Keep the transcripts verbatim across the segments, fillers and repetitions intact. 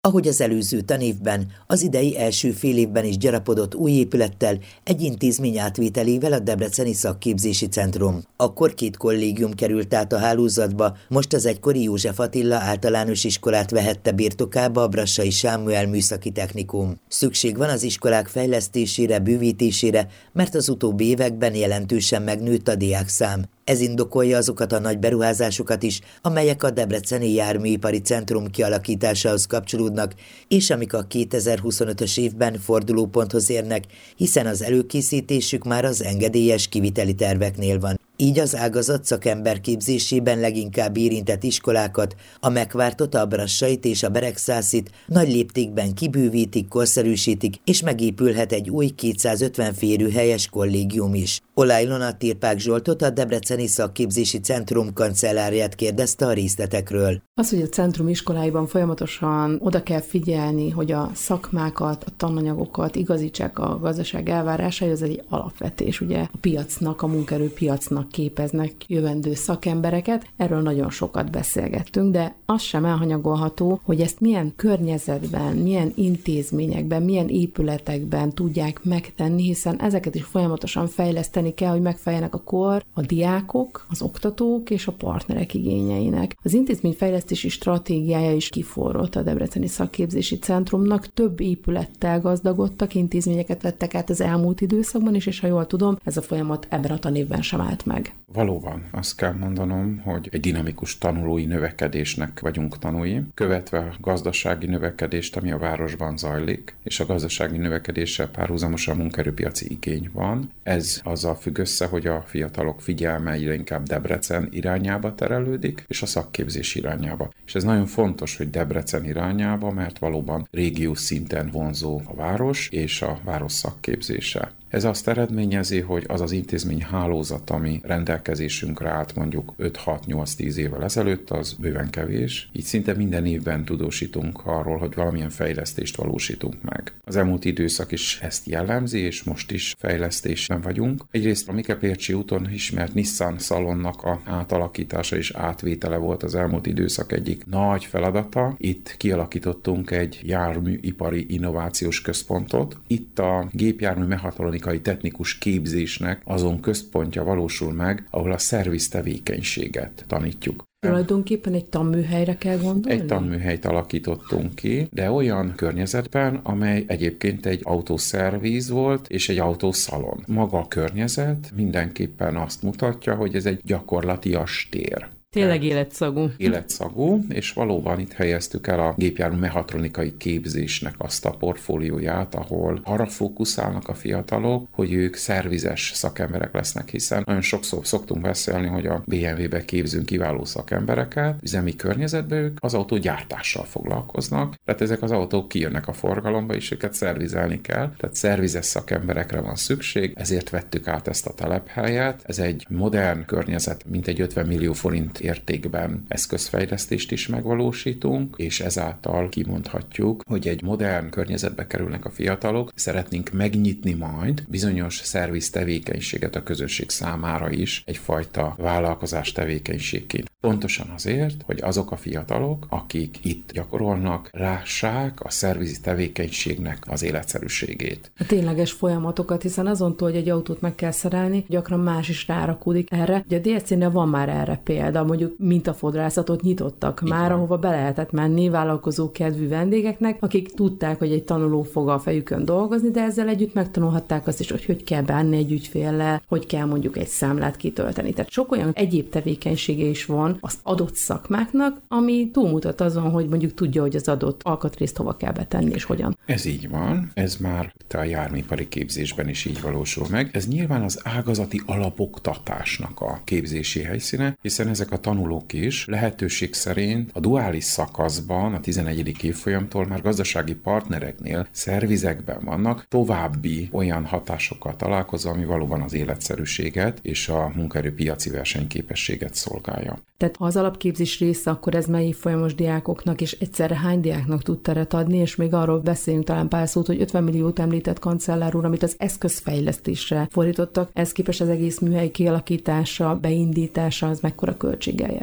Ahogy az előző tanévben, az idei első fél évben is gyarapodott új épülettel, egy intézmény átvételével a Debreceni Szakképzési Centrum. Akkor két kollégium került át a hálózatba, most az egykori József Attila általános iskolát vehette birtokába a Brassai Sámuel Műszaki Technikum. Szükség van az iskolák fejlesztésére, bővítésére, mert az utóbbi években jelentősen megnőtt a diákszám. Ez indokolja azokat a nagy beruházásokat is, amelyek a Debreceni Járműipari Centrum kialakításához kapcsolódnak, és amik a kétezer-huszonötös évben fordulóponthoz érnek, hiszen az előkészítésük már az engedélyes kiviteli terveknél van. Így az ágazat szakemberképzésében leginkább érintett iskolákat, a Megvártot, a Brassait és a Beregszászit nagy léptékben kibővítik, korszerűsítik, és megépülhet egy új kétszázötven férőhelyes kollégium is. Olá Ilona Tirpák Zsoltot, a Debreceni Szakképzési Centrum kancellárját kérdezte a részletekről. Az, hogy a centrum iskoláiban folyamatosan oda kell figyelni, hogy a szakmákat, a tananyagokat igazítsák a gazdaság elvárásai, az egy alapvetés. Ugye a piacnak, a munkaerőpiacnak képeznek jövendő szakembereket, erről nagyon sokat beszélgettünk, de az sem elhanyagolható, hogy ezt milyen környezetben, milyen intézményekben, milyen épületekben tudják megtenni, hiszen ezeket is folyamatosan fejleszteni kell, hogy megfeleljenek a kor, a diákok, az oktatók és a partnerek igényeinek. Az intézményfejlesztési stratégiája is kiforrott a Debreceni Szakképzési Centrumnak, több épülettel gazdagodtak, intézményeket vettek át az elmúlt időszakban is, és ha jól tudom, ez a folyamat ebben a tanévben sem állt meg. Valóban, azt kell mondanom, hogy egy dinamikus tanulói növekedésnek vagyunk tanúi, követve a gazdasági növekedést, ami a városban zajlik, és a gazdasági növekedéssel párhuzamosan munkaerőpiaci igény van. Ez azzal függ össze, hogy a fiatalok figyelme egyre inkább Debrecen irányába terelődik, és a szakképzés irányába. És ez nagyon fontos, hogy Debrecen irányába, mert valóban régiós szinten vonzó a város és a város szakképzése. Ez azt eredményezi, hogy az az intézmény hálózat, ami rendelkezésünkre állt mondjuk öt-hat-nyolc-tíz évvel ezelőtt, az bőven kevés. Így szinte minden évben tudósítunk arról, hogy valamilyen fejlesztést valósítunk meg. Az elmúlt időszak is ezt jellemzi, és most is fejlesztésben vagyunk. Egyrészt a Mikepércsi úton ismert Nissan szalonnak a átalakítása és átvétele volt az elmúlt időszak egyik nagy feladata. Itt kialakítottunk egy járműipari innovációs központot. Itt a gépjármű mechatronikai technikus képzésnek azon központja valósul meg, ahol a szerviz tevékenységet tanítjuk. Tulajdonképpen egy tanműhelyre kell gondolni? Egy tanműhelyt alakítottunk ki, de olyan környezetben, amely egyébként egy autószervíz volt, és egy autószalon. Maga a környezet mindenképpen azt mutatja, hogy ez egy gyakorlatias tér. Tényleg életszagú. Életszagú, és valóban itt helyeztük el a gépjármű mechatronikai képzésnek azt a portfólióját, ahol arra fókuszálnak a fiatalok, hogy ők szervizes szakemberek lesznek, hiszen nagyon sokszor szoktunk beszélni, hogy a bé em vé-be képzünk kiváló szakembereket, üzemi környezetben ők az autógyártással foglalkoznak, tehát ezek az autók kijönnek a forgalomba, és őket szervizelni kell, tehát szervizes szakemberekre van szükség, ezért vettük át ezt a telephelyet. Ez egy modern környezet, mintegy ötven millió forint értékben eszközfejlesztést is megvalósítunk, és ezáltal kimondhatjuk, hogy egy modern környezetbe kerülnek a fiatalok, szeretnénk megnyitni majd bizonyos szerviz tevékenységet a közösség számára is, egyfajta vállalkozás tevékenységként. Pontosan azért, hogy azok a fiatalok, akik itt gyakorolnak, lássák a szervizi tevékenységnek az életszerűségét. A tényleges folyamatokat, hiszen azontól, hogy egy autót meg kell szerelni, gyakran más is rárakódik erre. Ugye a dé es cé-nél van már erre példa, mondjuk mintafodrászatot nyitottak Itt már, van. Ahova be lehetett menni vállalkozó kedvű vendégeknek, akik tudták, hogy egy tanuló fog a fejükön dolgozni, de ezzel együtt megtanulhatták azt is, hogy hogy kell bánni egy ügyféllel, hogy kell mondjuk egy számlát kitölteni. Tehát sok olyan egyéb tevékenysége is van az adott szakmáknak, ami túlmutat azon, hogy mondjuk tudja, hogy az adott alkatrészt hova kell betenni és hogyan. Ez így van, ez már a járműipari képzésben is így valósul meg. Ez nyilván az ágazati alapoktatásnak a képzési helyszíne, hiszen ezek a tanulók is lehetőség szerint a duális szakaszban, a tizenegyedik évfolyamtól már gazdasági partnereknél, szervizekben vannak, további olyan hatásokkal találkozva, ami valóban az életszerűséget és a munkaerőpiaci versenyképességet szolgálja. Tehát ha az alapképzés része, akkor ez mely évfolyamos diákoknak, és egyszerre hány diáknak tud teret adni, és még arról beszéljünk talán pár szót, hogy ötven milliót említett kancellár úr, amit az eszközfejlesztésre fordítottak, ez képes az egész műhely kialakítása, beindítása, az mekkora költséggel járt?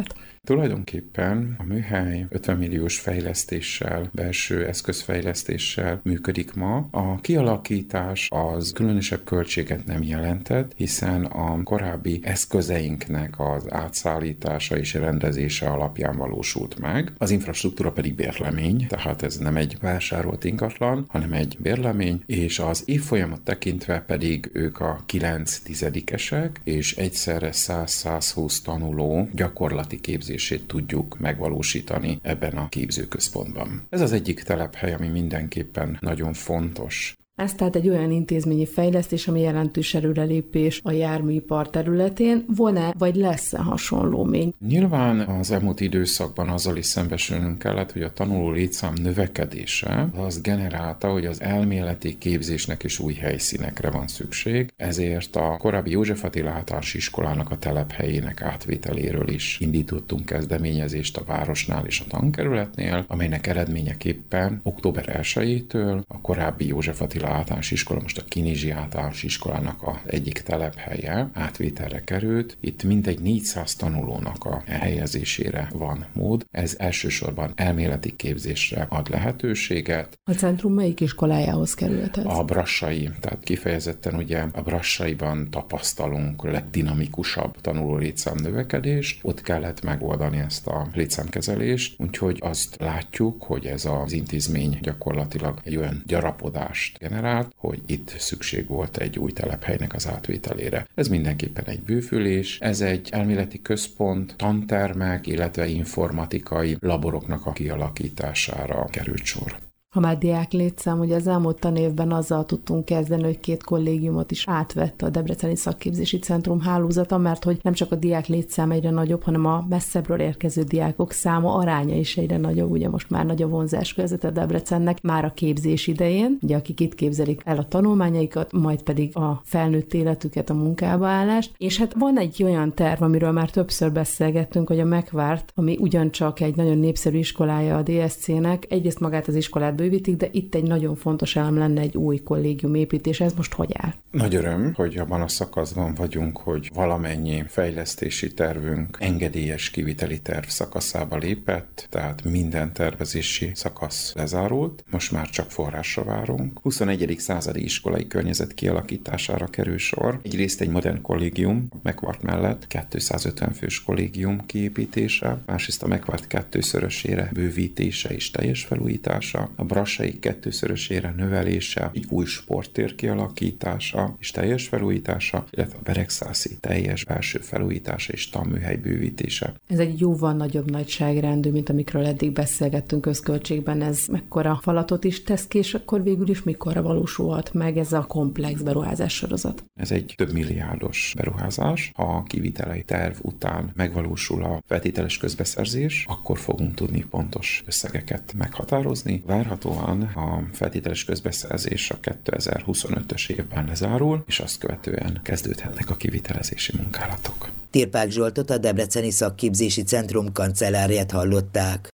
Tulajdonképpen a műhely ötven milliós fejlesztéssel, belső eszközfejlesztéssel működik ma. A kialakítás az különösebb költséget nem jelentett, hiszen a korábbi eszközeinknek az átszállítása és rendezése alapján valósult meg. Az infrastruktúra pedig bérlemény, tehát ez nem egy vásárolt ingatlan, hanem egy bérlemény, és az évfolyamot tekintve pedig ők a kilenc tizedikesek, és egyszerre száz-százhúsz tanuló gyakorlati képzését tudjuk megvalósítani ebben a képzőközpontban. Ez az egyik telephely, ami mindenképpen nagyon fontos. Ez tehát egy olyan intézményi fejlesztés, ami jelentős előrelépés a járműipar területén. Van-e, vagy lesz-e hasonlómény? Nyilván az elmúlt időszakban azzal is szembesülnünk kellett, hogy a tanuló létszám növekedése az generálta, hogy az elméleti képzésnek is új helyszínekre van szükség, ezért a korábbi József Attila Általános Iskolának a telephelyének átvételéről is indítottunk kezdeményezést a városnál és a tankerületnél, amelynek eredményeképpen október elsejétől a korábbi József Attila Általános Iskola, most a Kinizsi Általános Iskolának az egyik telephelye átvételre került. Itt mintegy négyszáz tanulónak a helyezésére van mód. Ez elsősorban elméleti képzésre ad lehetőséget. A centrum melyik iskolájához került ez? A Brassai, tehát kifejezetten ugye a Brassaiban tapasztalunk legdinamikusabb tanuló létszám növekedést. Ott kellett megoldani ezt a létszámkezelést, úgyhogy azt látjuk, hogy ez az intézmény gyakorlatilag egy olyan gyarapodást generált, hogy itt szükség volt egy új telephelynek az átvételére. Ez mindenképpen egy bővülés, ez egy elméleti központ, tantermek, illetve informatikai laboroknak a kialakítására került sor. Ha már diák létszám, ugye az elmúlt tanévben azzal tudtunk kezdeni, hogy két kollégiumot is átvette a Debreceni Szakképzési Centrum hálózata, mert hogy nem csak a diák létszám egyre nagyobb, hanem a messzebbről érkező diákok száma aránya is egyre nagyobb. Ugye most már nagy a vonzás körzete Debrecennek már a képzés idején, ugye akik itt képzelik el a tanulmányaikat, majd pedig a felnőtt életüket, a munkába állást. És hát van egy olyan terv, amiről már többször beszélgettünk, hogy a Megvárt, ami ugyancsak egy nagyon népszerű iskolája a dé es cé-nek, egyrészt magát az iskolát bővítik, de itt egy nagyon fontos elem lenne egy új kollégium építés. Ez most hogy áll? Nagy öröm, hogy abban a szakaszban vagyunk, hogy valamennyi fejlesztési tervünk engedélyes kiviteli terv szakaszába lépett, tehát minden tervezési szakasz lezárult. Most már csak forrásra várunk. huszonegyedik századi iskolai környezet kialakítására kerül sor. Egyrészt egy modern kollégium, a Megvárt mellett kétszázötven fős kollégium kiépítése, másrészt a Megvárt kettőszörösére bővítése és teljes felújítása, a Brassai kettőszörösére növelése, egy új sporttér kialakítása és teljes felújítása, illetve a Beregszászi teljes belső felújítása és tanműhely bővítése. Ez egy jóval nagyobb nagyságrendű, mint amikről eddig beszélgettünk közköltségben. Ez mekkora falatot is tesz ki, és akkor végül is mikorra valósulhat meg ez a komplex beruházás sorozat? Ez egy több milliárdos beruházás. Ha a kivitelei terv után megvalósul a feltételes közbeszerzés, akkor fogunk tudni pontos összegeket meghatározni. Várhatóan a feltételes közbeszerzés a kétezer-huszonötös évben lezárul, és azt követően kezdődhetnek a kivitelezési munkálatok. Tirpák Zsoltot, a Debreceni Szakképzési Centrum kancellárját hallották.